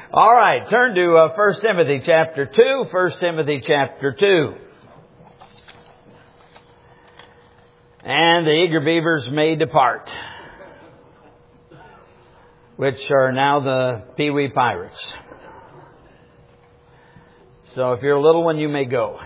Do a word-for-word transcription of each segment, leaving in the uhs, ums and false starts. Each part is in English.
All right, turn to uh, First Timothy chapter two. First Timothy chapter two. And the eager beavers may depart, which are now the Pee Wee Pirates. So if you're a little one, you may go.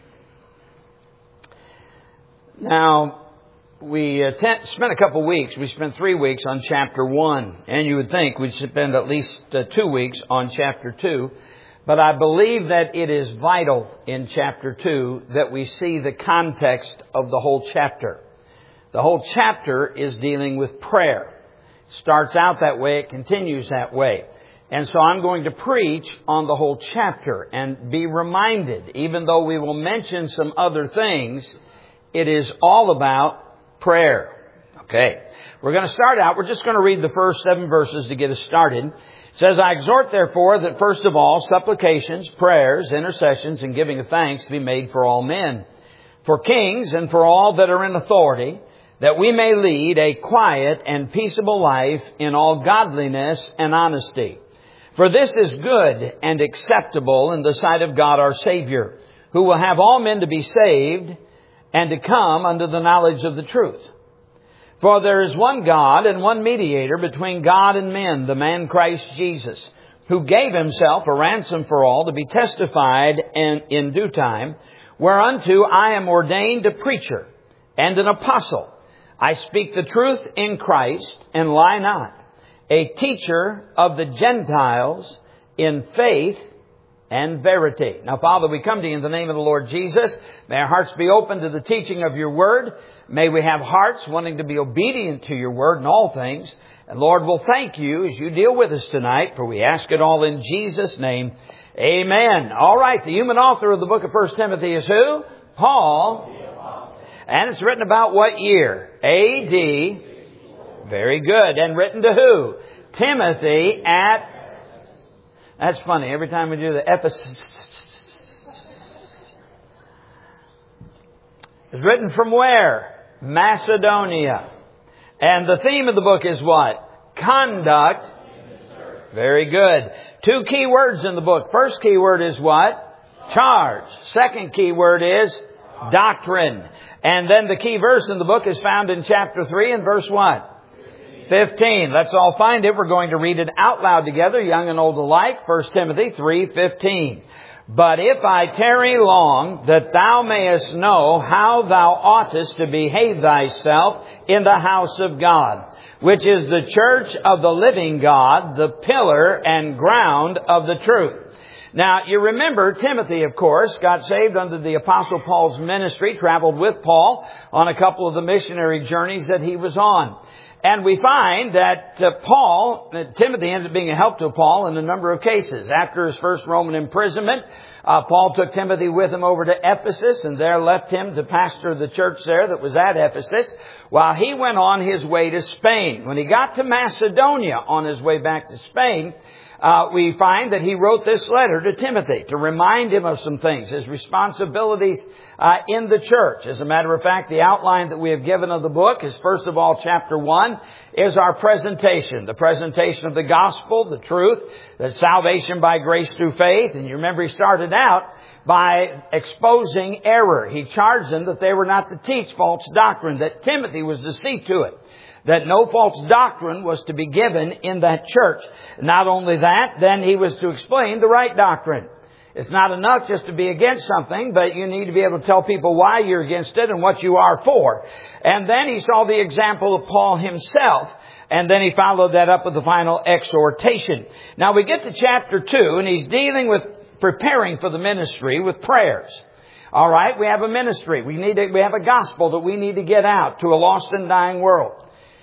Now, we uh, t- spent a couple weeks. We spent three weeks on chapter one. And you would think we'd spend at least uh, two weeks on chapter two. But I believe that it is vital in chapter two that we see the context of the whole chapter. The whole chapter is dealing with prayer. It starts out that way. It continues that way. And so I'm going to preach on the whole chapter and be reminded, even though we will mention some other things, it is all about prayer. Okay. We're going to start out. We're just going to read the first seven verses to get us started. It says, I exhort therefore that first of all, supplications, prayers, intercessions, and giving of thanks be made for all men, for kings and for all that are in authority, that we may lead a quiet and peaceable life in all godliness and honesty. For this is good and acceptable in the sight of God our Savior, who will have all men to be saved and to come unto the knowledge of the truth. For there is one God and one mediator between God and men, the man Christ Jesus, who gave himself a ransom for all to be testified in, in due time, whereunto I am ordained a preacher and an apostle. I speak the truth in Christ and lie not, a teacher of the Gentiles in faith and verity. Now, Father, we come to you in the name of the Lord Jesus. May our hearts be open to the teaching of your word. May we have hearts wanting to be obedient to your word in all things. And Lord, we'll thank you as you deal with us tonight, for we ask it all in Jesus' name. Amen. All right, the human author of the book of First Timothy is who? Paul. And it's written about what year? A D. Very good. And written to who? Timothy at... That's funny. Every time we do the Ephesus. It's written from where? Macedonia. And the theme of the book is what? Conduct. Very good. Two key words in the book. First key word is what? Charge. Second key word is doctrine. And then the key verse in the book is found in chapter three and verse what? fifteen. Let's all find it. We're going to read it out loud together, young and old alike. First Timothy three fifteen. But if I tarry long, that thou mayest know how thou oughtest to behave thyself in the house of God, which is the church of the living God, the pillar and ground of the truth. Now, you remember Timothy, of course, got saved under the Apostle Paul's ministry, traveled with Paul on a couple of the missionary journeys that he was on. And we find that uh, Paul, uh, Timothy ended up being a help to Paul in a number of cases. After his first Roman imprisonment, uh, Paul took Timothy with him over to Ephesus and there left him to pastor the church there that was at Ephesus while he went on his way to Spain. When he got to Macedonia on his way back to Spain, Uh, we find that he wrote this letter to Timothy to remind him of some things, his responsibilities uh, in the church. As a matter of fact, the outline that we have given of the book is, first of all, chapter one is our presentation, the presentation of the gospel, the truth, that salvation by grace through faith. And you remember he started out by exposing error. He charged them that they were not to teach false doctrine, that Timothy was to see to it that no false doctrine was to be given in that church. Not only that, then he was to explain the right doctrine. It's not enough just to be against something, but you need to be able to tell people why you're against it and what you are for. And then he saw the example of Paul himself, and then he followed that up with the final exhortation. Now we get to chapter two, and he's dealing with preparing for the ministry with prayers. All right, we have a ministry. We need to, we have a gospel that we need to get out to a lost and dying world.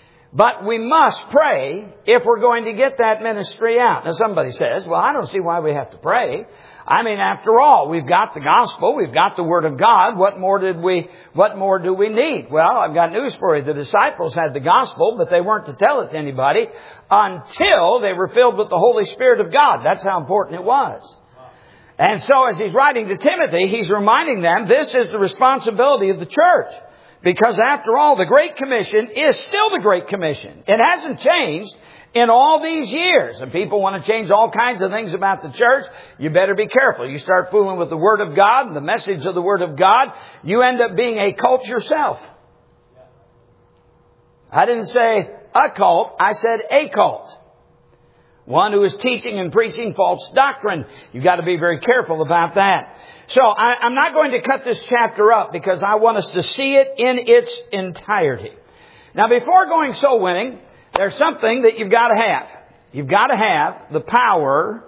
But we must pray if we're going to get that ministry out. Now somebody says, well, I don't see why we have to pray. I mean, after all, we've got the gospel, we've got the word of God. What more did we, what more do we need? Well, I've got news for you. The disciples had the gospel, but they weren't to tell it to anybody until they were filled with the Holy Spirit of God. That's how important it was. And so as he's writing to Timothy, he's reminding them this is the responsibility of the church. Because after all, the Great Commission is still the Great Commission. It hasn't changed in all these years. And people want to change all kinds of things about the church. You better be careful. You start fooling with the Word of God and the message of the Word of God, you end up being a cult yourself. I didn't say a cult, I said a cult. One who is teaching and preaching false doctrine. You've got to be very careful about that. So I, I'm not going to cut this chapter up because I want us to see it in its entirety. Now, before going soul winning, there's something that you've got to have. You've got to have the power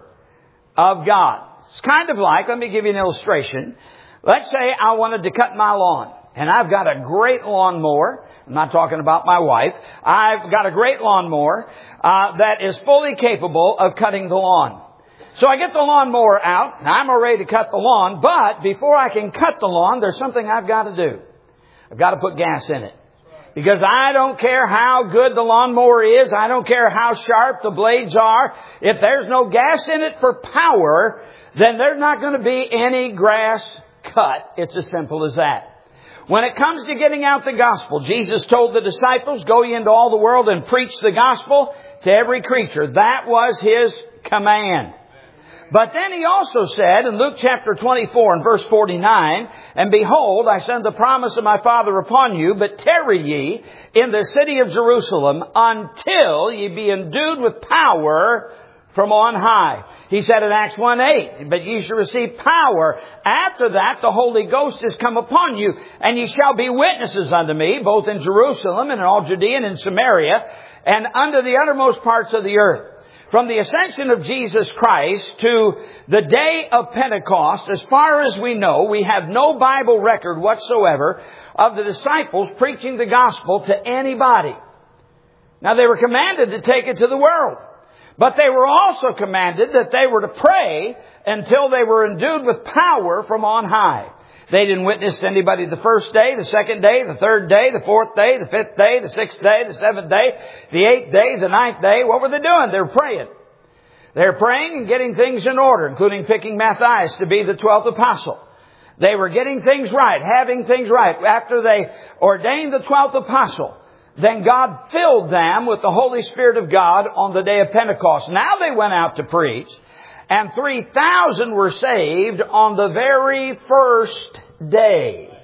of God. It's kind of like, let me give you an illustration. Let's say I wanted to cut my lawn. And I've got a great lawnmower. I'm not talking about my wife. I've got a great lawnmower uh, that is fully capable of cutting the lawn. So I get the lawnmower out. I'm ready to cut the lawn. But before I can cut the lawn, there's something I've got to do. I've got to put gas in it. Because I don't care how good the lawnmower is. I don't care how sharp the blades are. If there's no gas in it for power, then there's not going to be any grass cut. It's as simple as that. When it comes to getting out the gospel, Jesus told the disciples, go ye into all the world and preach the gospel to every creature. That was His command. But then He also said in Luke chapter twenty-four and verse forty-nine, and behold, I send the promise of my Father upon you, but tarry ye in the city of Jerusalem until ye be endued with power from on high. He said in Acts one eight, but ye shall receive power. After that, the Holy Ghost is come upon you, and ye shall be witnesses unto me, both in Jerusalem and in all Judea and in Samaria, and unto the uttermost parts of the earth. From the ascension of Jesus Christ to the day of Pentecost, as far as we know, we have no Bible record whatsoever of the disciples preaching the gospel to anybody. Now, they were commanded to take it to the world. But they were also commanded that they were to pray until they were endued with power from on high. They didn't witness to anybody the first day, the second day, the third day, the fourth day, the fifth day, the sixth day, the seventh day, the eighth day, the ninth day. What were they doing? They were praying. They were praying and getting things in order, including picking Matthias to be the twelfth apostle. They were getting things right, having things right. After they ordained the twelfth apostle, then God filled them with the Holy Spirit of God on the day of Pentecost. Now they went out to preach, and three thousand were saved on the very first day.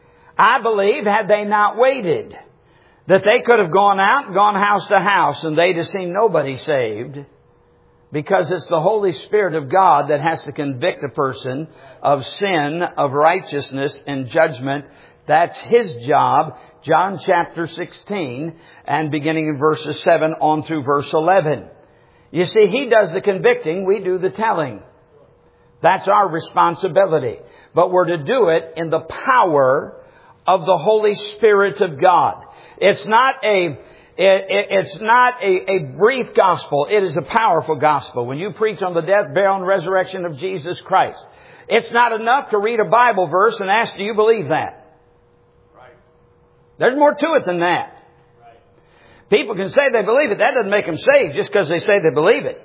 I believe, had they not waited, that they could have gone out and gone house to house, and they'd have seen nobody saved. Because it's the Holy Spirit of God that has to convict a person of sin, of righteousness, and judgment. That's His job. John chapter sixteen, and beginning in verses seven on through verse eleven. You see, He does the convicting, we do the telling. That's our responsibility. But we're to do it in the power of the Holy Spirit of God. It's not a It, it, it's not a, a brief gospel. It is a powerful gospel. When you preach on the death, burial, and resurrection of Jesus Christ, it's not enough to read a Bible verse and ask, do you believe that? Right. There's more to it than that. Right. People can say they believe it. That doesn't make them saved just because they say they believe it.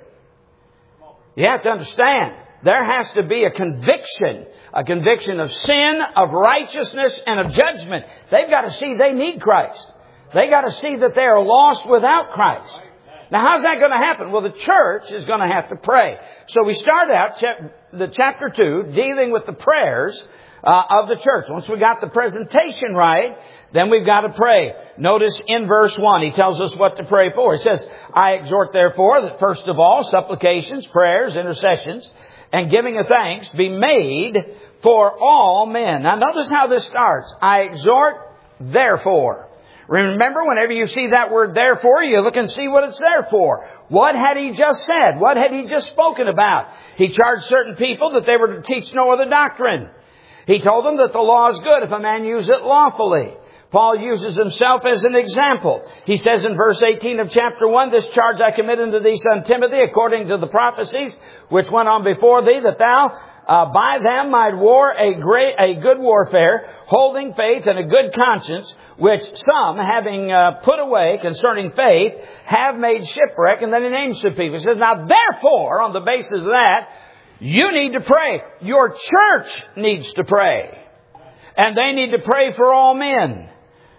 You have to understand, there has to be a conviction, a conviction of sin, of righteousness, and of judgment. They've got to see they need Christ. They got to see that they are lost without Christ. Now, how's that going to happen? Well, the church is going to have to pray. So we start out the chapter two dealing with the prayers uh, of the church. Once we got the presentation right, then we've got to pray. Notice in verse one, he tells us what to pray for. He says, I exhort therefore that first of all, supplications, prayers, intercessions, and giving of thanks be made for all men. Now, notice how this starts. I exhort therefore. Remember, whenever you see that word therefore, you look and see what it's there for. What had he just said? What had he just spoken about? He charged certain people that they were to teach no other doctrine. He told them that the law is good if a man use it lawfully. Paul uses himself as an example. He says in verse eighteen of chapter one, this charge I commit unto thee, son Timothy, according to the prophecies which went on before thee, that thou Uh, by them might war a great, a good warfare, holding faith and a good conscience, which some, having uh, put away concerning faith, have made shipwreck. And then he names some people. He says, now therefore, on the basis of that, you need to pray. Your church needs to pray. And they need to pray for all men.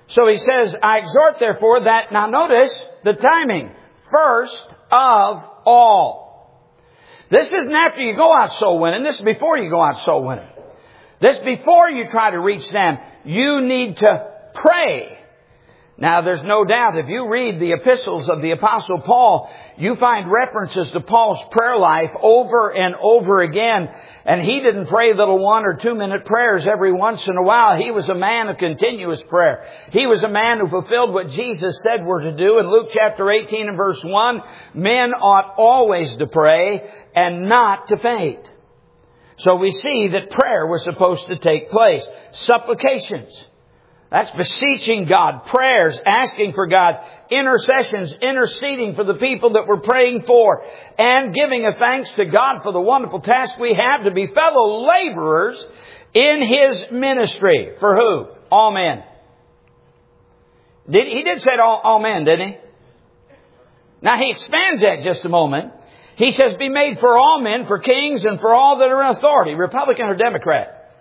So he says, I exhort therefore that, now notice the timing, first of all. This isn't after you go out soul winning. This is before you go out soul winning. This is before you try to reach them. You need to pray. Now, there's no doubt, if you read the epistles of the Apostle Paul, you find references to Paul's prayer life over and over again. And he didn't pray little one or two minute prayers every once in a while. He was a man of continuous prayer. He was a man who fulfilled what Jesus said we're to do. In Luke chapter eighteen and verse one, men ought always to pray and not to faint. So we see that prayer was supposed to take place. Supplications. That's beseeching God, prayers, asking for God, intercessions, interceding for the people that we're praying for, and giving a thanks to God for the wonderful task we have to be fellow laborers in His ministry. For who? All men. Did, he did say all, all men, didn't he? Now he expands that just a moment. He says, be made for all men, for kings, and for all that are in authority, Republican or Democrat.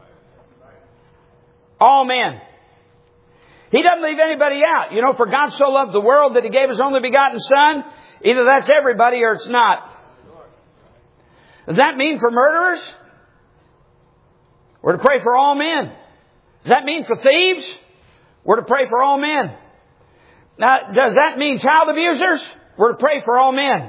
All men. He doesn't leave anybody out. You know, for God so loved the world that He gave His only begotten Son. Either that's everybody or it's not. Does that mean for murderers? We're to pray for all men. Does that mean for thieves? We're to pray for all men. Now, does that mean child abusers? We're to pray for all men.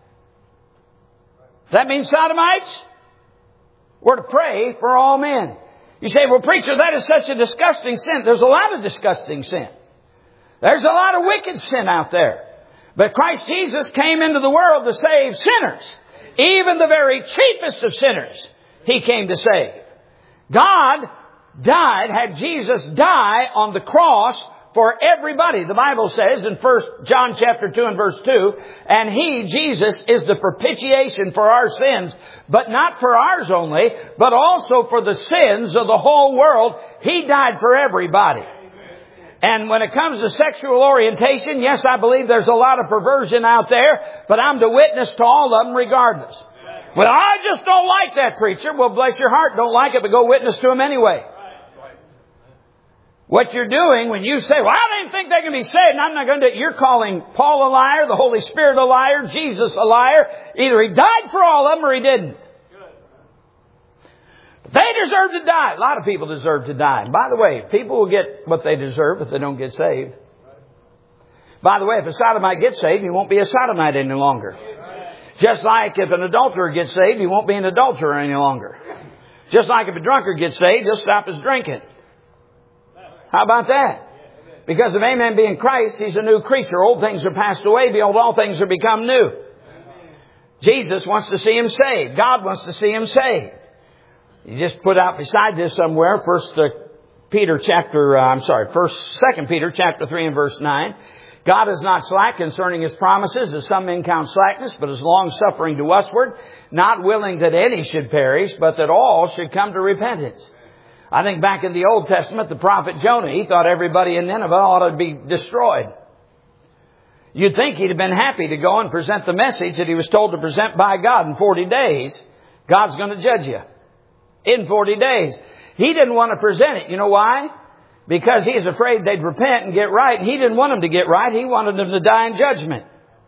Does that mean sodomites? We're to pray for all men. You say, well, preacher, that is such a disgusting sin. There's a lot of disgusting sin. There's a lot of wicked sin out there. But Christ Jesus came into the world to save sinners. Even the very chiefest of sinners, He came to save. God died, had Jesus die on the cross for everybody. The Bible says in First John chapter two and verse two, and He, Jesus, is the propitiation for our sins, but not for ours only, but also for the sins of the whole world. He died for everybody. And when it comes to sexual orientation, yes, I believe there's a lot of perversion out there, but I'm to witness to all of them regardless. Well, I just don't like that, preacher. Well, bless your heart, don't like it, but go witness to them anyway. What you're doing when you say, well, I didn't think they can be saved, and I'm not going to do it. You're calling Paul a liar, the Holy Spirit a liar, Jesus a liar. Either He died for all of them or He didn't. But they deserve to die. A lot of people deserve to die. And by the way, people will get what they deserve if they don't get saved. By the way, if a sodomite gets saved, he won't be a sodomite any longer. Just like if an adulterer gets saved, he won't be an adulterer any longer. Just like if a drunkard gets saved, he'll stop his drinking. How about that? Because if any man be in Christ, he's a new creature. Old things are passed away. Behold, all things are become new. Jesus wants to see him saved. God wants to see him saved. You just put out beside this somewhere, First Peter chapter, uh, I'm sorry, First, Second Peter chapter three and verse nine. God is not slack concerning His promises, as some men count slackness, but is long suffering to usward, not willing that any should perish, but that all should come to repentance. I think back in the Old Testament, the prophet Jonah, he thought everybody in Nineveh ought to be destroyed. You'd think he'd have been happy to go and present the message that he was told to present by God in forty days. God's going to judge you in forty days. He didn't want to present it. You know why? Because he's afraid they'd repent and get right. He didn't want them to get right. He wanted them to die in judgment.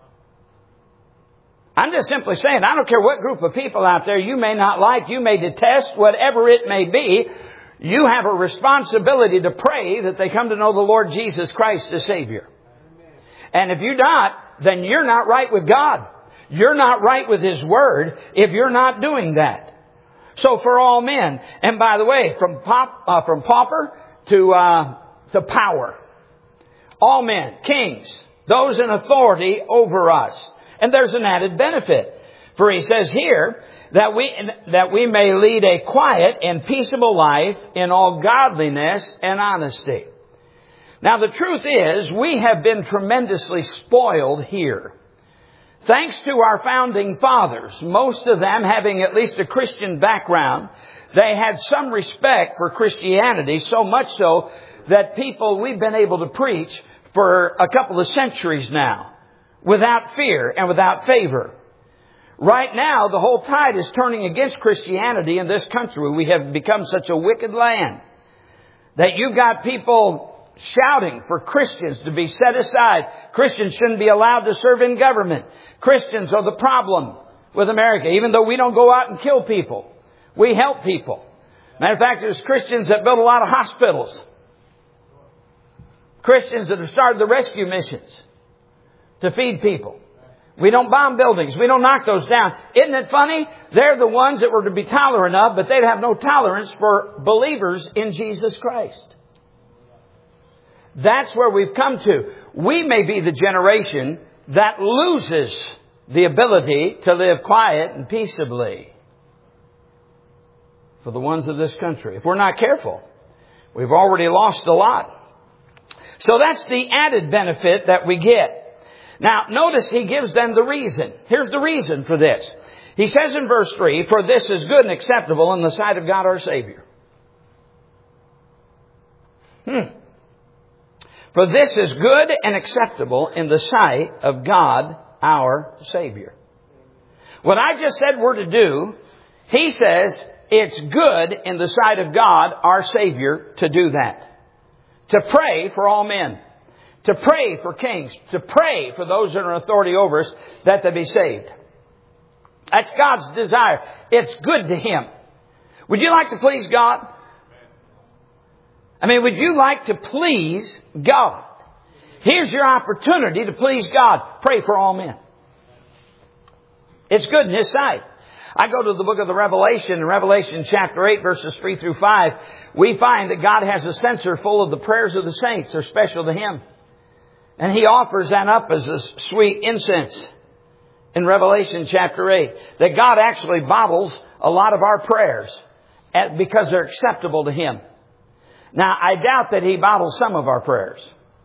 I'm just simply saying, I don't care what group of people out there you may not like, you may detest, whatever it may be. You have a responsibility to pray that they come to know the Lord Jesus Christ as Savior. And if you're not, then you're not right with God. You're not right with His Word if you're not doing that. So for all men, and by the way, from pop, uh, from pauper to uh, to power, all men, kings, those in authority over us. And there's an added benefit. For he says here, that we that we may lead a quiet and peaceable life in all godliness and honesty. Now the truth is, we have been tremendously spoiled here. Thanks to our founding fathers, most of them having at least a Christian background, they had some respect for Christianity, so much so that people we've been able to preach for a couple of centuries now, without fear and without favor. Right now, the whole tide is turning against Christianity in this country. We have become such a wicked land that you've got people shouting for Christians to be set aside. Christians shouldn't be allowed to serve in government. Christians are the problem with America. Even though we don't go out and kill people, we help people. Matter of fact, there's Christians that build a lot of hospitals. Christians that have started the rescue missions to feed people. We don't bomb buildings. We don't knock those down. Isn't it funny? They're the ones that were to be tolerant of, but they'd have no tolerance for believers in Jesus Christ. That's where we've come to. We may be the generation that loses the ability to live quiet and peaceably for the ones of this country. If we're not careful, we've already lost a lot. So that's the added benefit that we get. Now, notice he gives them the reason. Here's the reason for this. He says in verse three, "For this is good and acceptable in the sight of God our Savior." Hmm. For this is good and acceptable in the sight of God our Savior. What I just said we're to do, he says it's good in the sight of God our Savior to do that. To pray for all men. To pray for kings. To pray for those that are in authority over us that they be saved. That's God's desire. It's good to Him. Would you like to please God? I mean, would you like to please God? Here's your opportunity to please God. Pray for all men. It's good in His sight. I go to the book of the Revelation, in Revelation chapter eight, verses three through five. We find that God has a censer full of the prayers of the saints. They're special to Him. And He offers that up as a sweet incense in Revelation chapter eight. That God actually bottles a lot of our prayers because they're acceptable to Him. Now, I doubt that He bottles some of our prayers.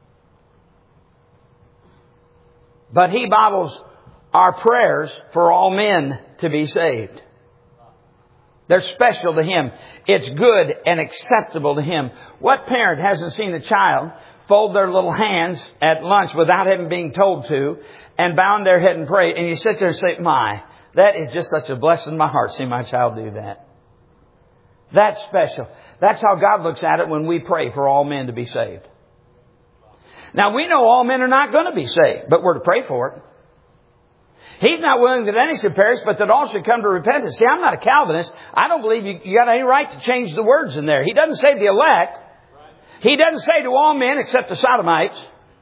But He bottles our prayers for all men to be saved. They're special to Him. It's good and acceptable to Him. What parent hasn't seen a child fold their little hands at lunch without having been told to and bound their head and pray? And you sit there and say, my, that is just such a blessing in my heart, see my child do that. That's special. That's how God looks at it when we pray for all men to be saved. Now, we know all men are not going to be saved, but we're to pray for it. He's not willing that any should perish, but that all should come to repentance. See, I'm not a Calvinist. I don't believe you, you got any right to change the words in there. He doesn't say the elect. He doesn't say to all men except the sodomites.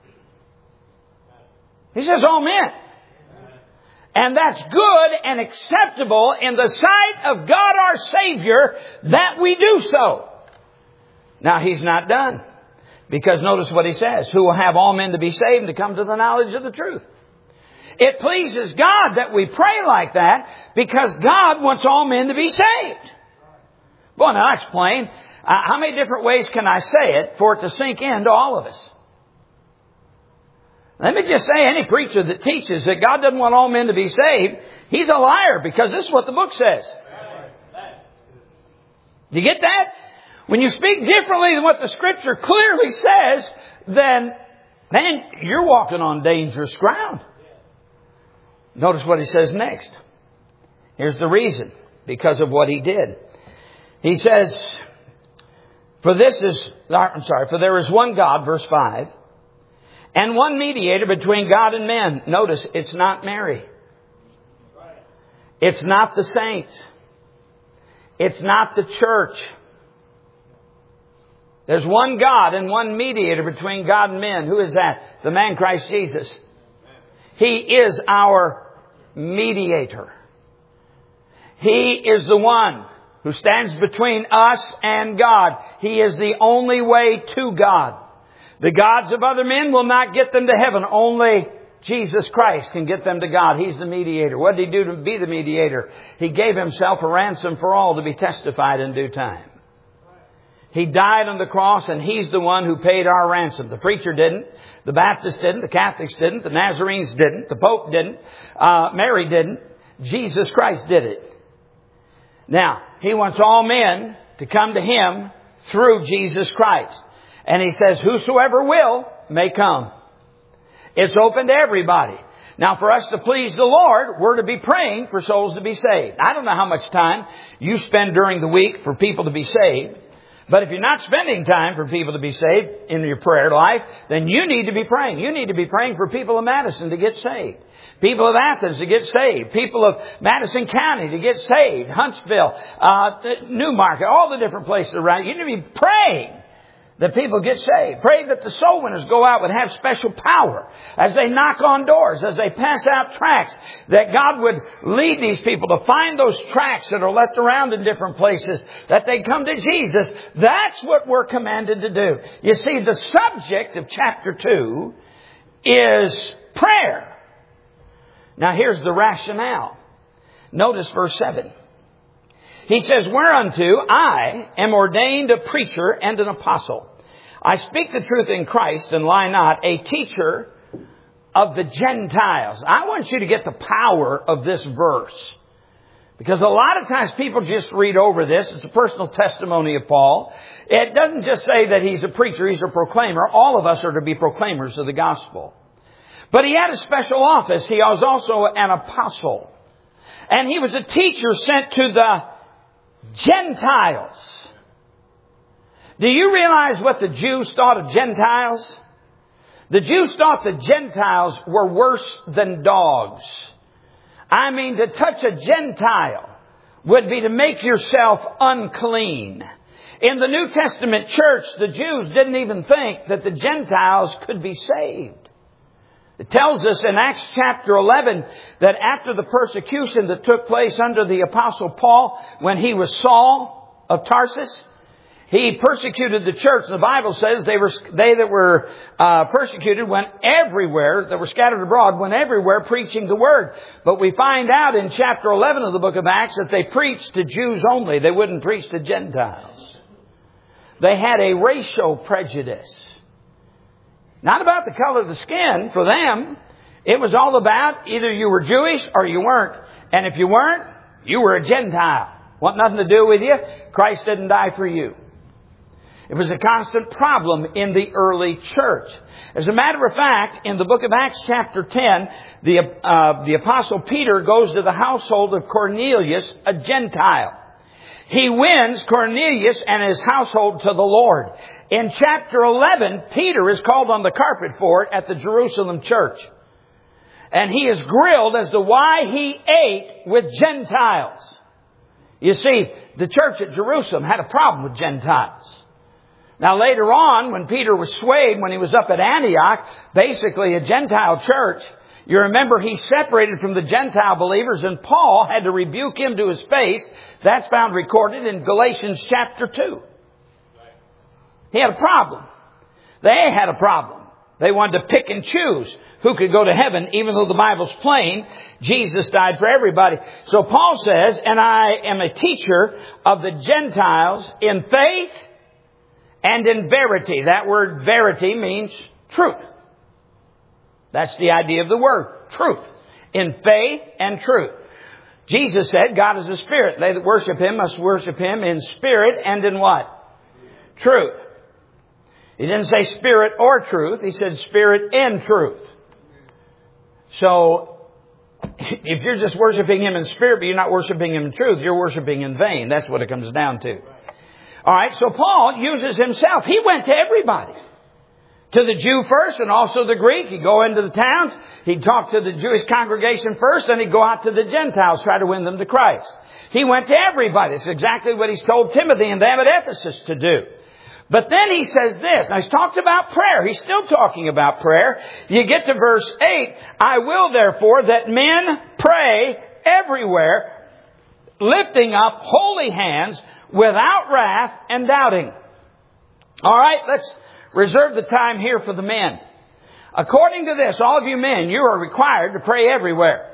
He says all men. And that's good and acceptable in the sight of God our Savior that we do so. Now, He's not done. Because notice what He says. Who will have all men to be saved and to come to the knowledge of the truth. It pleases God that we pray like that because God wants all men to be saved. Well, now that's plain. Uh, how many different ways can I say it for it to sink into all of us? Let me just say, any preacher that teaches that God doesn't want all men to be saved, he's a liar because this is what the book says. Do you get that? When you speak differently than what the Scripture clearly says, then, then you're walking on dangerous ground. Notice what He says next. Here's the reason. Because of what He did. He says, for this is, I'm sorry, for there is one God, verse five, and one mediator between God and men. Notice, it's not Mary. It's not the saints. It's not the church. There's one God and one mediator between God and men. Who is that? The man Christ Jesus. He is our mediator. He is the one who stands between us and God. He is the only way to God. The gods of other men will not get them to heaven. Only Jesus Christ can get them to God. He's the mediator. What did He do to be the mediator? He gave Himself a ransom for all to be testified in due time. He died on the cross and He's the one who paid our ransom. The preacher didn't. The Baptists didn't. The Catholics didn't. The Nazarenes didn't. The Pope didn't. Uh, Mary didn't. Jesus Christ did it. Now, He wants all men to come to Him through Jesus Christ. And He says, whosoever will may come. It's open to everybody. Now, for us to please the Lord, we're to be praying for souls to be saved. I don't know how much time you spend during the week for people to be saved. But if you're not spending time for people to be saved in your prayer life, then you need to be praying. You need to be praying for people of Madison to get saved. People of Athens to get saved. People of Madison County to get saved. Huntsville, uh, Newmarket, all the different places around. You need to be praying that people get saved. Pray that the soul winners go out and have special power as they knock on doors, as they pass out tracts, that God would lead these people to find those tracts that are left around in different places, that they come to Jesus. That's what we're commanded to do. You see, the subject of chapter two is prayer. Now here's the rationale. Notice verse seven. He says, whereunto I am ordained a preacher and an apostle. I speak the truth in Christ and lie not, a teacher of the Gentiles. I want you to get the power of this verse. Because a lot of times people just read over this. It's a personal testimony of Paul. It doesn't just say that he's a preacher, he's a proclaimer. All of us are to be proclaimers of the gospel. But he had a special office. He was also an apostle. And he was a teacher sent to the Gentiles. Do you realize what the Jews thought of Gentiles? The Jews thought the Gentiles were worse than dogs. I mean, to touch a Gentile would be to make yourself unclean. In the New Testament church, the Jews didn't even think that the Gentiles could be saved. It tells us in Acts chapter eleven that after the persecution that took place under the Apostle Paul, when he was Saul of Tarsus, he persecuted the church. The Bible says they were they that were uh, persecuted went everywhere, that were scattered abroad, went everywhere preaching the word. But we find out in chapter eleven of the book of Acts that they preached to Jews only. They wouldn't preach to Gentiles. They had a racial prejudice. Not about the color of the skin for them. It was all about either you were Jewish or you weren't. And if you weren't, you were a Gentile. Want nothing to do with you. Christ didn't die for you. It was a constant problem in the early church. As a matter of fact, in the book of Acts chapter ten, the, uh, the apostle Peter goes to the household of Cornelius, a Gentile. He wins Cornelius and his household to the Lord. In chapter eleven, Peter is called on the carpet for it at the Jerusalem church. And he is grilled as to why he ate with Gentiles. You see, the church at Jerusalem had a problem with Gentiles. Now later on, when Peter was swayed, when he was up at Antioch, basically a Gentile church, you remember he separated from the Gentile believers, and Paul had to rebuke him to his face. That's found recorded in Galatians chapter two. He had a problem. They had a problem. They wanted to pick and choose who could go to heaven, even though the Bible's plain. Jesus died for everybody. So Paul says, and I am a teacher of the Gentiles in faith and in verity. That word verity means truth. That's the idea of the word, truth. In faith and truth. Jesus said, God is a spirit. They that worship Him must worship Him in spirit and in what? Truth. He didn't say spirit or truth. He said spirit and truth. So, if you're just worshiping Him in spirit, but you're not worshiping Him in truth, you're worshiping in vain. That's what it comes down to. Alright, so Paul uses himself. He went to everybody. To the Jew first and also the Greek. He'd go into the towns. He'd talk to the Jewish congregation first. Then he'd go out to the Gentiles, try to win them to Christ. He went to everybody. It's exactly what he's told Timothy and them at Ephesus to do. But then he says this. Now he's talked about prayer. He's still talking about prayer. You get to verse eight. I will therefore that men pray everywhere, lifting up holy hands without wrath and doubting. All right, let's reserve the time here for the men. According to this, all of you men, you are required to pray everywhere.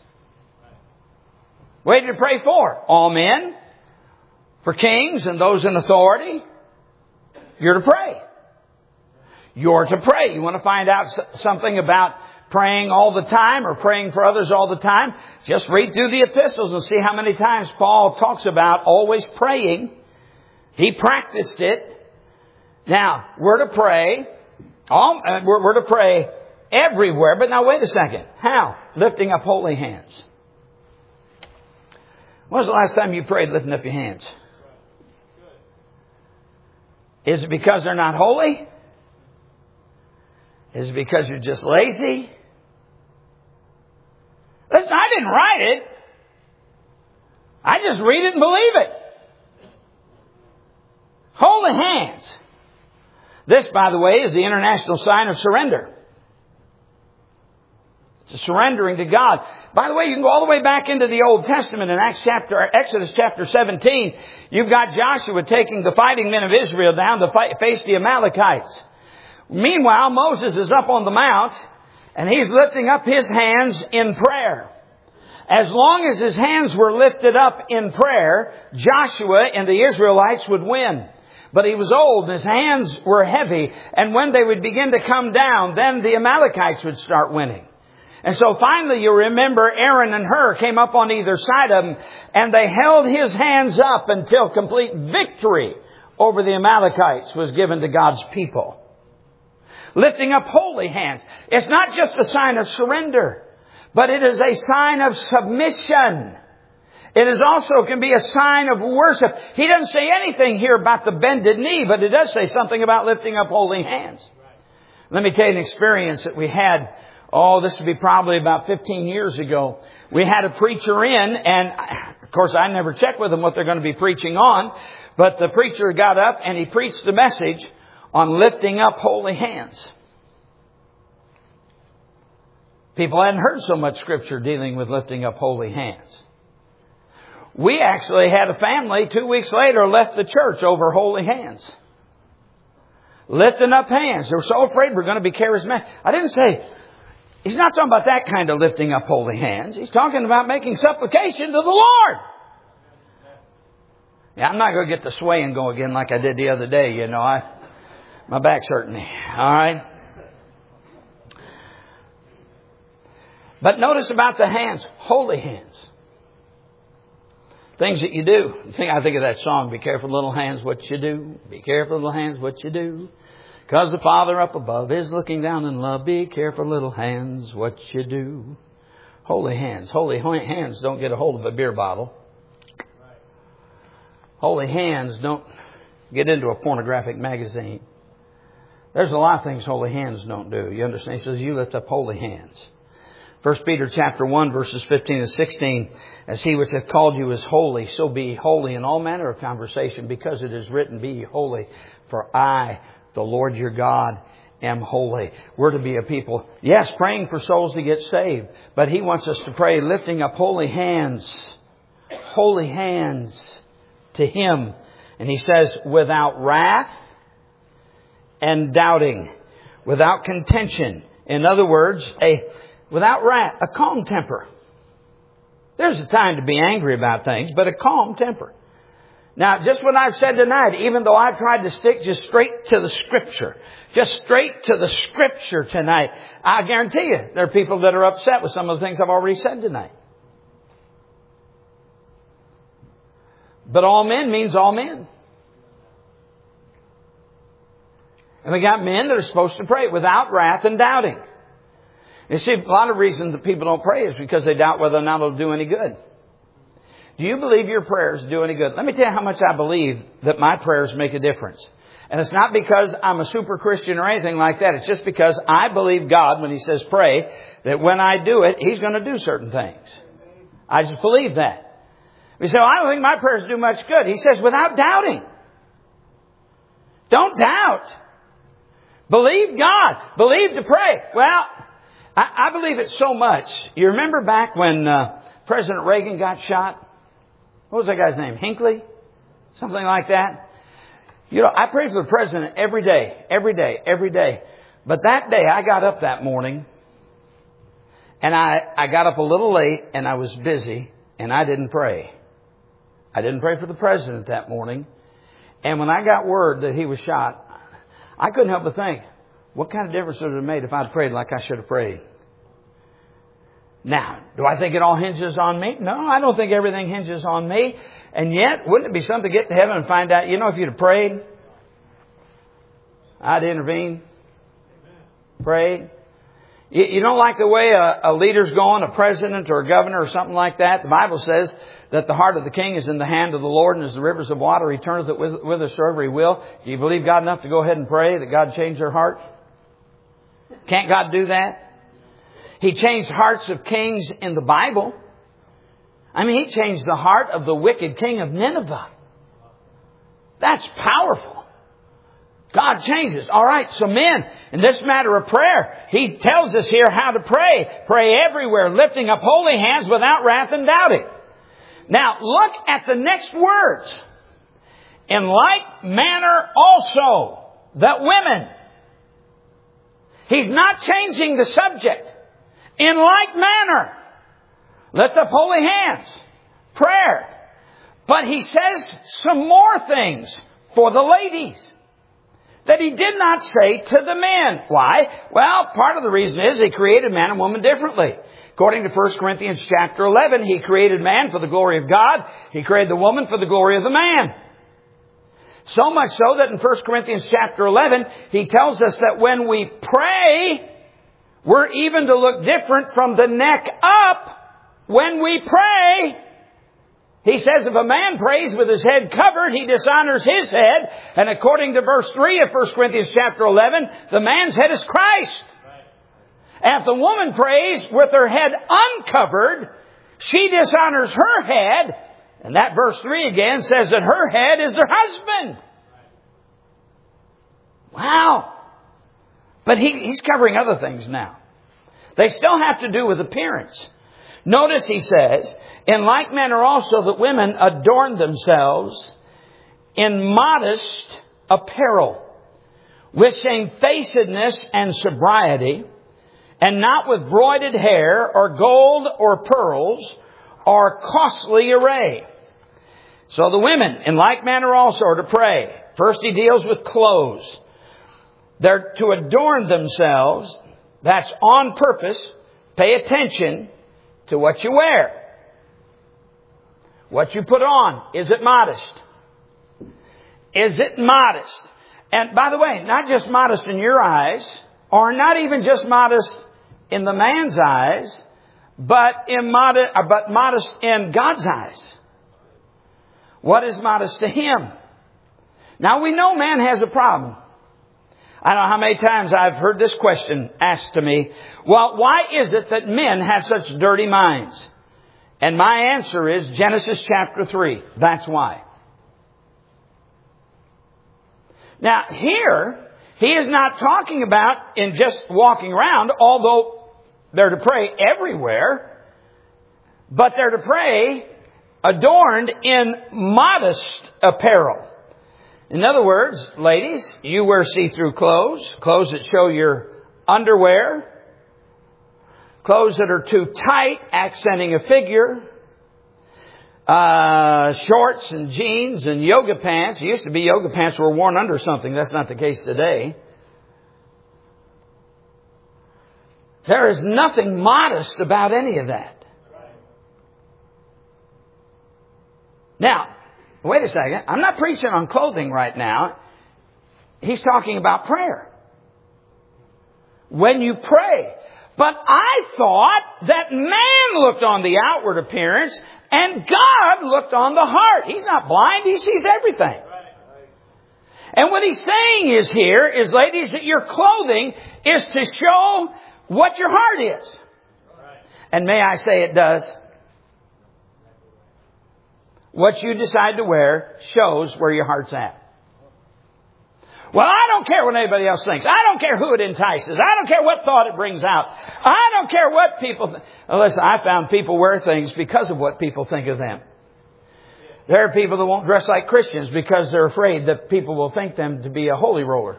What did you pray for? All men, for kings and those in authority. You're to pray. You're to pray. You want to find out something about praying all the time or praying for others all the time? Just read through the epistles and see how many times Paul talks about always praying. He practiced it. Now, we're to pray. All, uh, we're, we're to pray everywhere. But now, wait a second. How? Lifting up holy hands. When was the last time you prayed lifting up your hands? Is it because they're not holy? Is it because you're just lazy? Listen, I didn't write it. I just read it and believe it. Holy hands. This, by the way, is the international sign of surrender. It's surrendering to God. By the way, you can go all the way back into the Old Testament in Acts chapter, Exodus chapter seventeen. You've got Joshua taking the fighting men of Israel down to fight, face the Amalekites. Meanwhile, Moses is up on the mount and he's lifting up his hands in prayer. As long as his hands were lifted up in prayer, Joshua and the Israelites would win. But he was old and his hands were heavy. And when they would begin to come down, then the Amalekites would start winning. And so finally, you remember Aaron and Hur came up on either side of him and they held his hands up until complete victory over the Amalekites was given to God's people. Lifting up holy hands. It's not just a sign of surrender, but it is a sign of submission. It is also can be a sign of worship. He doesn't say anything here about the bended knee, but it does say something about lifting up holy hands. Let me tell you an experience that we had. Oh, this would be probably about fifteen years ago. We had a preacher in, and of course I never check with them what they're going to be preaching on, but the preacher got up and he preached the message on lifting up holy hands. People hadn't heard so much scripture dealing with lifting up holy hands. We actually had a family two weeks later left the church over holy hands. Lifting up hands. They were so afraid we're going to be charismatic. I didn't say, he's not talking about that kind of lifting up holy hands. He's talking about making supplication to the Lord. Yeah, I'm not going to get the sway and go again like I did the other day. You know, I, my back's hurting me. All right. But notice about the hands, holy hands. Things that you do. I think of that song, be careful little hands what you do. Be careful little hands what you do. Because the Father up above is looking down in love. Be careful little hands what you do. Holy hands. Holy hands don't get a hold of a beer bottle. Holy hands don't get into a pornographic magazine. There's a lot of things holy hands don't do. You understand? He says you lift up holy hands. First Peter chapter one verses fifteen and sixteen. As he which hath called you is holy, so be holy in all manner of conversation, because it is written, be ye holy, for I, the Lord your God, am holy. We're to be a people, yes, praying for souls to get saved, but he wants us to pray lifting up holy hands, holy hands to him. And he says, without wrath and doubting, without contention. In other words, a without wrath, a calm temper. There's a time to be angry about things, but a calm temper. Now, just what I've said tonight, even though I've tried to stick just straight to the Scripture, just straight to the Scripture tonight, I guarantee you there are people that are upset with some of the things I've already said tonight. But all men means all men. And we got men that are supposed to pray without wrath and doubting. You see, a lot of reasons that people don't pray is because they doubt whether or not it'll do any good. Do you believe your prayers do any good? Let me tell you how much I believe that my prayers make a difference. And it's not because I'm a super Christian or anything like that. It's just because I believe God, when He says pray, that when I do it, He's going to do certain things. I just believe that. We say, well, I don't think my prayers do much good. He says, without doubting. Don't doubt. Believe God. Believe to pray. Well, I, I believe it so much. You remember back when uh, President Reagan got shot? What was that guy's name? Hinckley? Something like that. You know, I prayed for the president every day, every day, every day. But that day I got up that morning and I, I got up a little late and I was busy and I didn't pray. I didn't pray for the president that morning. And when I got word that he was shot, I couldn't help but think, what kind of difference would it have made if I'd prayed like I should have prayed? Now, do I think it all hinges on me? No, I don't think everything hinges on me. And yet, wouldn't it be something to get to heaven and find out, you know, if you'd have prayed, I'd intervene, prayed. You, you don't like the way a, a leader's going, a president or a governor or something like that? The Bible says that the heart of the king is in the hand of the Lord, and as the rivers of water, He turneth it with, whithersoever He will. Do you believe God enough to go ahead and pray that God change their heart? Can't God do that? He changed hearts of kings in the Bible. I mean, He changed the heart of the wicked king of Nineveh. That's powerful. God changes. All right, so men, in this matter of prayer, He tells us here how to pray. Pray everywhere, lifting up holy hands without wrath and doubting. Now, look at the next words. In like manner also, that women. He's not changing the subject. In like manner, lift up holy hands. Prayer. But He says some more things for the ladies that He did not say to the men. Why? Well, part of the reason is He created man and woman differently. According to First Corinthians chapter eleven, He created man for the glory of God. He created the woman for the glory of the man. So much so that in First Corinthians chapter eleven, He tells us that when we pray, we're even to look different from the neck up when we pray. He says if a man prays with his head covered, he dishonors his head. And according to verse three of First Corinthians chapter eleven, the man's head is Christ. And if the woman prays with her head uncovered, she dishonors her head. And that verse three again says that her head is her husband. Wow. But he, he's covering other things now. They still have to do with appearance. Notice he says, in like manner also that women adorn themselves in modest apparel, with shamefacedness and sobriety, and not with broided hair or gold or pearls or costly array. So the women, in like manner also, are to pray. First he deals with clothes. They're to adorn themselves. That's on purpose. Pay attention to what you wear. What you put on. Is it modest? Is it modest? And by the way, not just modest in your eyes, or not even just modest in the man's eyes, but, immodest, but modest in God's eyes. What is modest to Him? Now we know man has a problem. I don't know how many times I've heard this question asked to me. Well, why is it that men have such dirty minds? And my answer is Genesis chapter three. That's why. Now here, he is not talking about in just walking around, although they're to pray everywhere, but they're to pray adorned in modest apparel. In other words, ladies, you wear see-through clothes, clothes that show your underwear, clothes that are too tight, accenting a figure, uh, shorts and jeans and yoga pants. It used to be yoga pants were worn under something. That's not the case today. There is nothing modest about any of that. Now, wait a second. I'm not preaching on clothing right now. He's talking about prayer. When you pray. But I thought that man looked on the outward appearance and God looked on the heart. He's not blind. He sees everything. And what he's saying is here is, ladies, that your clothing is to show what your heart is. And may I say it does. What you decide to wear shows where your heart's at. Well, I don't care what anybody else thinks. I don't care who it entices. I don't care what thought it brings out. I don't care what people think. Well, listen, I found people wear things because of what people think of them. There are people that won't dress like Christians because they're afraid that people will think them to be a holy roller.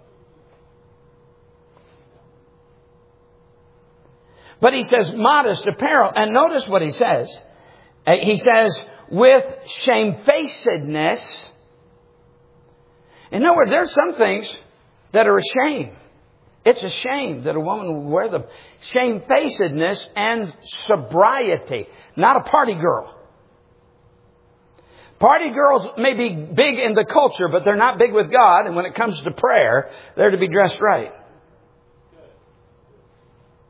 But he says modest apparel. And notice what he says. He says, with shamefacedness. In other words, there's some things that are a shame. It's a shame that a woman would wear them. Shamefacedness and sobriety. Not a party girl. Party girls may be big in the culture, but they're not big with God. And when it comes to prayer, they're to be dressed right.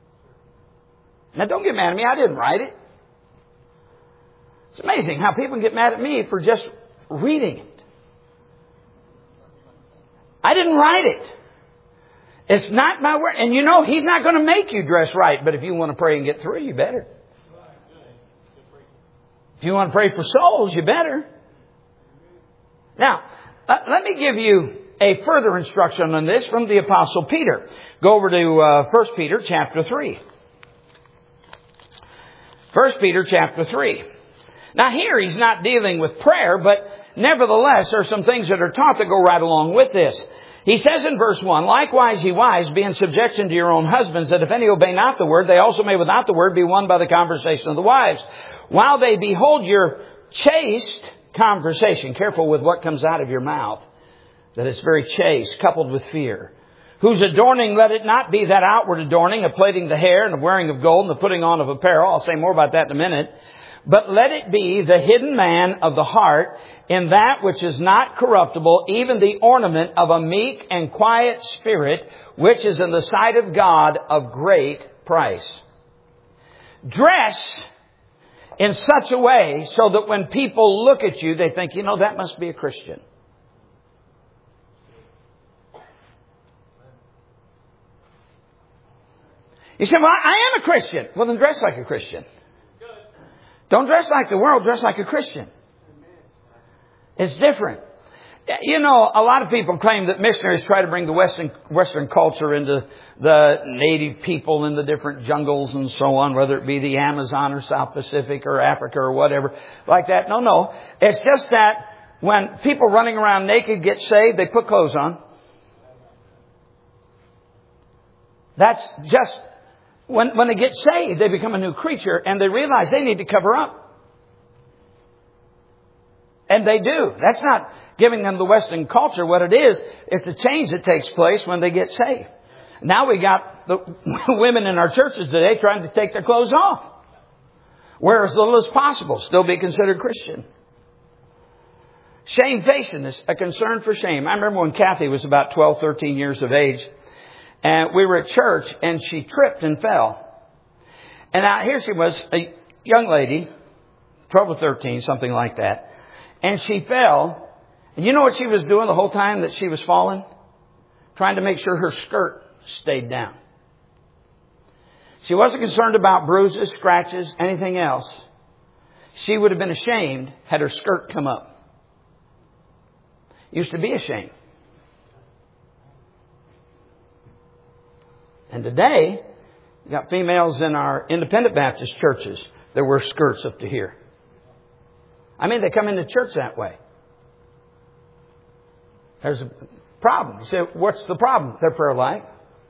Now don't get mad at me. I didn't write it. It's amazing how people get mad at me for just reading it. I didn't write it. It's not my word. And you know, He's not going to make you dress right. But if you want to pray and get through, you better. If you want to pray for souls, you better. Now, uh, let me give you a further instruction on this from the Apostle Peter. Go over to uh, First Peter chapter three. First Peter chapter three. Now here he's not dealing with prayer, but nevertheless there are some things that are taught that go right along with this. He says in verse one, likewise, ye wives, be in subjection to your own husbands, that if any obey not the word, they also may without the word be won by the conversation of the wives, while they behold your chaste conversation. Careful with what comes out of your mouth, that it's very chaste, coupled with fear. Whose adorning, let it not be that outward adorning of plaiting the hair and the wearing of gold and the putting on of apparel. I'll say more about that in a minute. But let it be the hidden man of the heart in that which is not corruptible, even the ornament of a meek and quiet spirit, which is in the sight of God of great price. Dress in such a way so that when people look at you, they think, you know, that must be a Christian. You say, well, I am a Christian. Well, then dress like a Christian. Don't dress like the world, dress like a Christian. It's different. You know, a lot of people claim that missionaries try to bring the Western Western culture into the native people in the different jungles and so on, whether it be the Amazon or South Pacific or Africa or whatever like that. No, no. It's just that when people running around naked get saved, they put clothes on. That's just... When, when they get saved, they become a new creature and they realize they need to cover up. And they do. That's not giving them the Western culture. What it is, it's a change that takes place when they get saved. Now we got the women in our churches today trying to take their clothes off. Wear as little as possible. Still be considered Christian. Shamefacedness, a concern for shame. I remember when Kathy was about twelve, thirteen years of age. And we were at church and she tripped and fell. And now here she was, a young lady, twelve or thirteen, something like that. And she fell. And you know what she was doing the whole time that she was falling? Trying to make sure her skirt stayed down. She wasn't concerned about bruises, scratches, anything else. She would have been ashamed had her skirt come up. Used to be ashamed. And today, we've got females in our independent Baptist churches that wear skirts up to here. I mean, they come into church that way. There's a problem. You say, what's the problem? Their prayer life.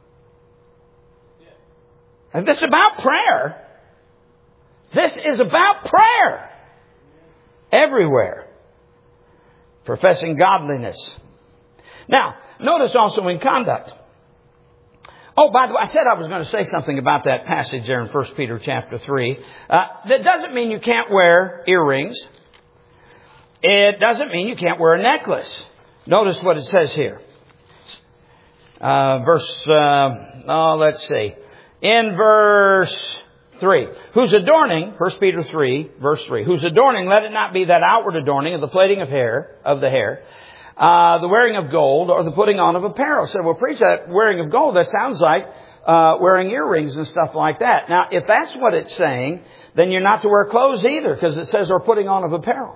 And this is about prayer. This is about prayer. Everywhere. Professing godliness. Now, notice also in conduct. Oh, by the way, I said I was going to say something about that passage there in First Peter chapter three. Uh, that doesn't mean you can't wear earrings. It doesn't mean you can't wear a necklace. Notice what it says here. Uh, verse, uh, oh, let's see. In verse three. Whose adorning, First Peter three, verse three. Whose adorning, let it not be that outward adorning of the plaiting of hair, of the hair. Uh, the wearing of gold or the putting on of apparel. So we'll preach that wearing of gold. That sounds like uh, wearing earrings and stuff like that. Now, if that's what it's saying, then you're not to wear clothes either, because it says or putting on of apparel.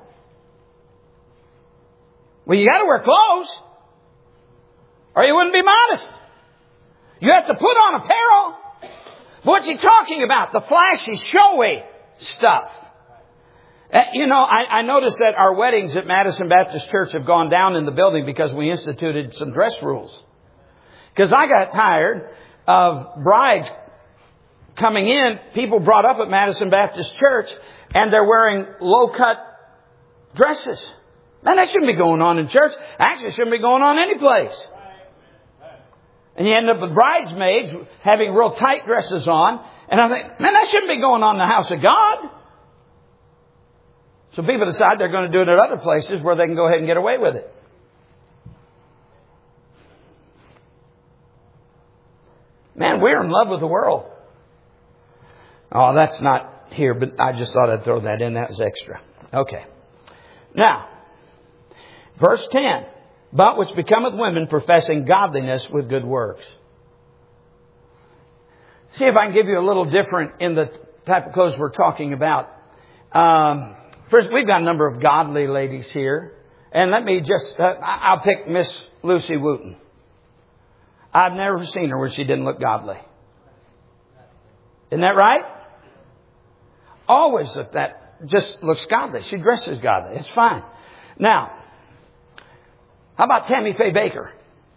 Well, you got to wear clothes, or you wouldn't be modest. You have to put on apparel. But what's he talking about? The flashy, showy stuff. Uh, you know, I, I noticed that our weddings at Madison Baptist Church have gone down in the building because we instituted some dress rules. Because I got tired of brides coming in, people brought up at Madison Baptist Church, and they're wearing low-cut dresses. Man, that shouldn't be going on in church. Actually, it shouldn't be going on any place. And you end up with bridesmaids having real tight dresses on. And I think, man, that shouldn't be going on in the house of God. So people decide they're going to do it at other places where they can go ahead and get away with it. Man, we're in love with the world. Oh, that's not here, but I just thought I'd throw that in. That was extra. Okay. Now, verse ten. But which becometh women professing godliness with good works. See if I can give you a little different in the type of clothes we're talking about. Um, first, we've got a number of godly ladies here. And let me just, uh, I'll pick Miss Lucy Wooten. I've never seen her where she didn't look godly. Isn't that right? Always that, that just looks godly. She dresses godly. It's fine. Now, how about Tammy Faye Baker?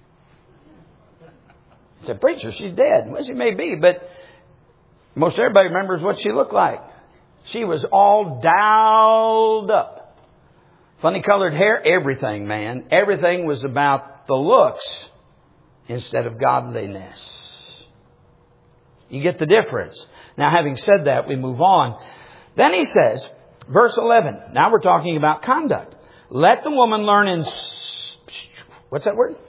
It's a preacher. She's dead. Well, she may be, but most everybody remembers what she looked like. She was all dolled up. Funny colored hair, everything, man. Everything was about the looks instead of godliness. You get the difference. Now, having said that, we move on. Then he says, verse eleven. Now we're talking about conduct. Let the woman learn in... What's that word?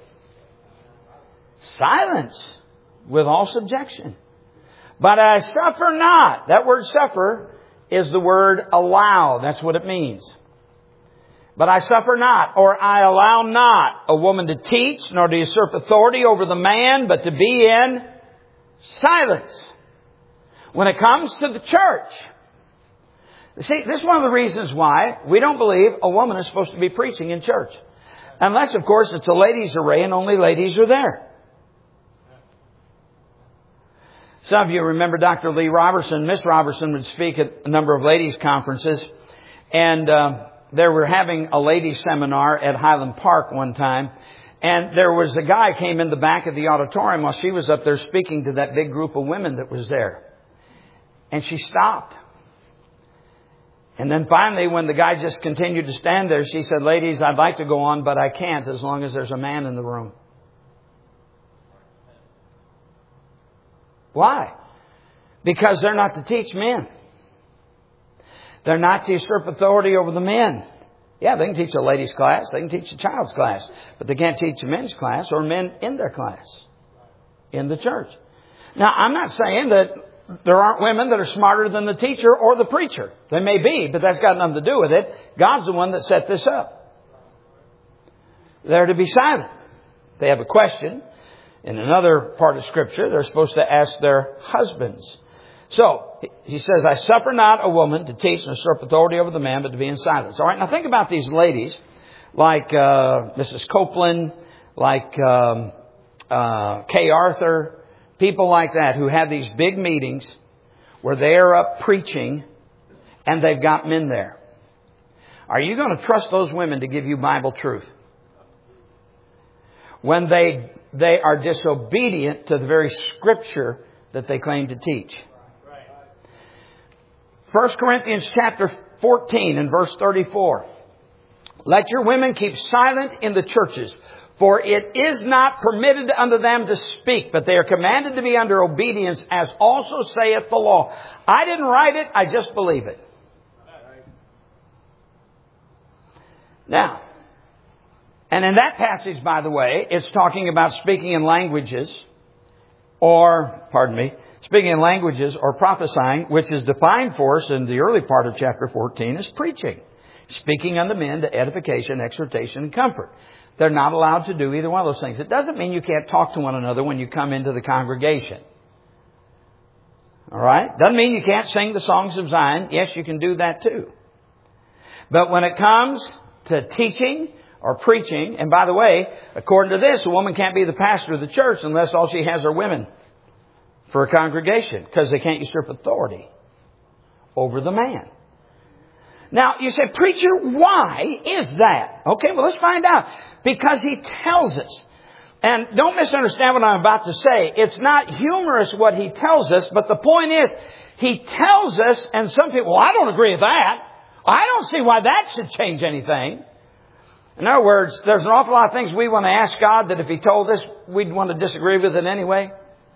Silence with all subjection. But I suffer not. That word suffer is the word allow. That's what it means. But I suffer not, or I allow not a woman to teach, nor to usurp authority over the man, but to be in silence. When it comes to the church, see, this is one of the reasons why we don't believe a woman is supposed to be preaching in church. Unless, of course, it's a ladies' array and only ladies are there. Some of you remember Doctor Lee Robertson. Miss Robertson would speak at a number of ladies' conferences. And uh, they were having a ladies' seminar at Highland Park one time. And there was a guy came in the back of the auditorium while she was up there speaking to that big group of women that was there. And she stopped. And then finally, when the guy just continued to stand there, she said, ladies, I'd like to go on, but I can't as long as there's a man in the room. Why? Because they're not to teach men. They're not to usurp authority over the men. Yeah, they can teach a ladies' class. They can teach a child's class. But they can't teach a men's class or men in their class in the church. Now, I'm not saying that there aren't women that are smarter than the teacher or the preacher. They may be, but that's got nothing to do with it. God's the one that set this up. They're to be silent. They have a question. In another part of Scripture, they're supposed to ask their husbands. So, he says, I suffer not a woman to teach and usurp authority over the man, but to be in silence. All right, now think about these ladies, like uh, Missus Copeland, like um, uh, Kay Arthur, people like that who have these big meetings where they're up preaching and they've got men there. Are you going to trust those women to give you Bible truth? When they they are disobedient to the very Scripture that they claim to teach. First Corinthians chapter fourteen and verse thirty-four. Let your women keep silent in the churches, for it is not permitted unto them to speak, but they are commanded to be under obedience, as also saith the law. I didn't write it, I just believe it. Now, and in that passage, by the way, it's talking about speaking in languages, or, pardon me, speaking in languages or prophesying, which is defined for us in the early part of chapter fourteen as preaching. Speaking unto men to edification, exhortation, and comfort. They're not allowed to do either one of those things. It doesn't mean you can't talk to one another when you come into the congregation. All right? Doesn't mean you can't sing the songs of Zion. Yes, you can do that too. But when it comes to teaching or preaching, and by the way, according to this, a woman can't be the pastor of the church unless all she has are women for a congregation, because they can't usurp authority over the man. Now, you say, preacher, why is that? Okay, well, let's find out. Because he tells us. And don't misunderstand what I'm about to say. It's not humorous what he tells us, but the point is, he tells us, and some people, well, I don't agree with that. I don't see why that should change anything. In other words, there's an awful lot of things we want to ask God that if He told us, we'd want to disagree with it anyway.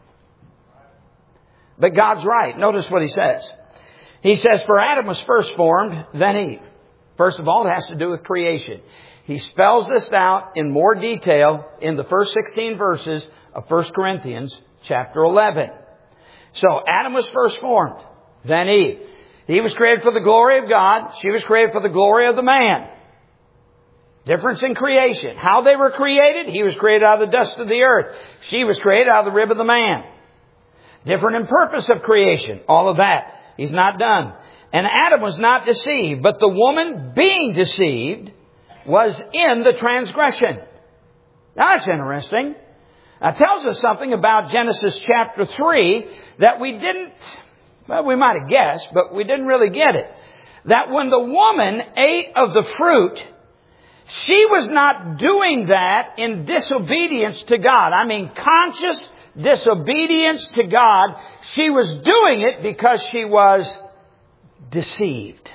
But God's right. Notice what He says. He says, for Adam was first formed, then Eve. First of all, it has to do with creation. He spells this out in more detail in the first sixteen verses of First Corinthians chapter eleven. So Adam was first formed. than Eve. He was created for the glory of God. She was created for the glory of the man. Difference in creation. How they were created? He was created out of the dust of the earth. She was created out of the rib of the man. Different in purpose of creation. All of that. He's not done. And Adam was not deceived, but the woman being deceived was in the transgression. Now that's interesting. That tells us something about Genesis chapter three that we didn't, well, we might have guessed, but we didn't really get it. That when the woman ate of the fruit, she was not doing that in disobedience to God. I mean, conscious disobedience to God. She was doing it because she was deceived.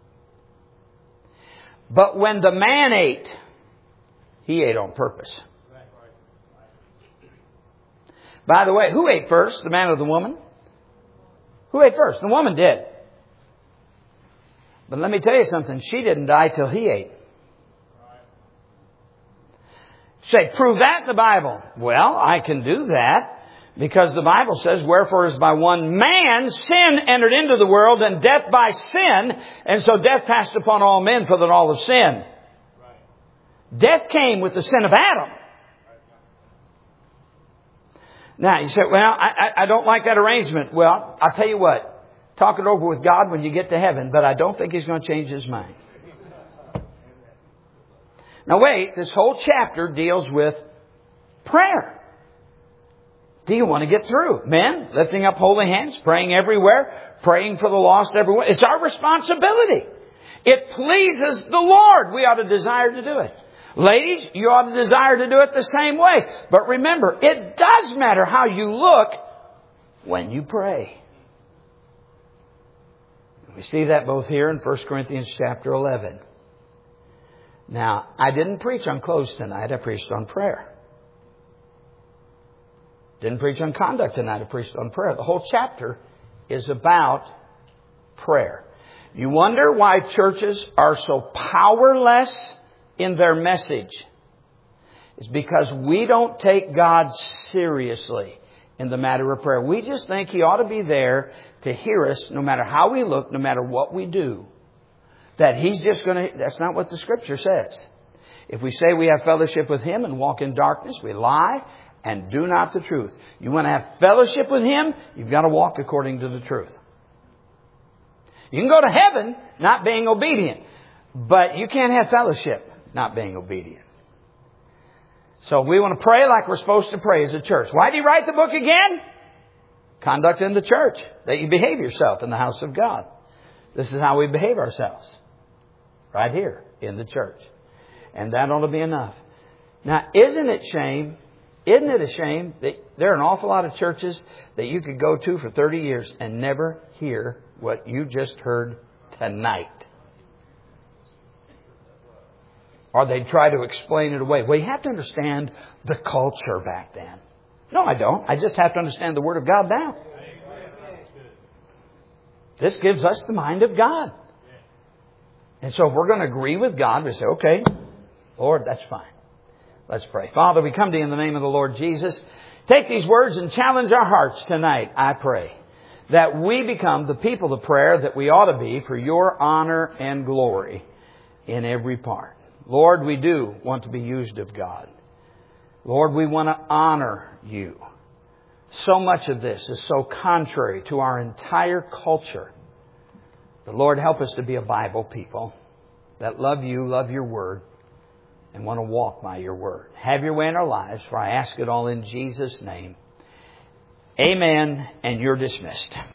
But when the man ate, he ate on purpose. By the way, who ate first, the man or the woman? Who ate first? The woman did. But let me tell you something. She didn't die till he ate. Say, prove that in the Bible. Well, I can do that because the Bible says, wherefore is by one man sin entered into the world, and death by sin, and so death passed upon all men, for that all have sinned. Death came with the sin of Adam. Now, you say, well, I, I, I don't like that arrangement. Well, I'll tell you what. Talk it over with God when you get to heaven, but I don't think He's going to change His mind. Now wait, this whole chapter deals with prayer. Do you want to get through? Men, lifting up holy hands, praying everywhere, praying for the lost everywhere. It's our responsibility. It pleases the Lord. We ought to desire to do it. Ladies, you ought to desire to do it the same way. But remember, it does matter how you look when you pray. We see that both here in First Corinthians chapter eleven. Now, I didn't preach on clothes tonight. I preached on prayer. Didn't preach on conduct tonight. I preached on prayer. The whole chapter is about prayer. You wonder why churches are so powerless in their message. It's because we don't take God seriously in the matter of prayer. We just think He ought to be there to hear us no matter how we look, no matter what we do. That He's just going to... That's not what the Scripture says. If we say we have fellowship with Him and walk in darkness, we lie and do not the truth. You want to have fellowship with Him, you've got to walk according to the truth. You can go to heaven not being obedient, but you can't have fellowship not being obedient. So we want to pray like we're supposed to pray as a church. Why did He write the book again? Conduct in the church. That you behave yourself in the house of God. This is how we behave ourselves. Right here in the church. And that ought to be enough. Now, isn't it shame? Isn't it a shame that there are an awful lot of churches that you could go to for thirty years and never hear what you just heard tonight? Or they try to explain it away. Well, you have to understand the culture back then. No, I don't. I just have to understand the Word of God now. This gives us the mind of God. And so if we're going to agree with God, we say, okay, Lord, that's fine. Let's pray. Father, we come to You in the name of the Lord Jesus. Take these words and challenge our hearts tonight, I pray. That we become the people of prayer that we ought to be for Your honor and glory in every part. Lord, we do want to be used of God. Lord, we want to honor You. So much of this is so contrary to our entire culture. But Lord, help us to be a Bible people that love You, love Your Word, and want to walk by Your Word. Have Your way in our lives, for I ask it all in Jesus' name. Amen, and you're dismissed.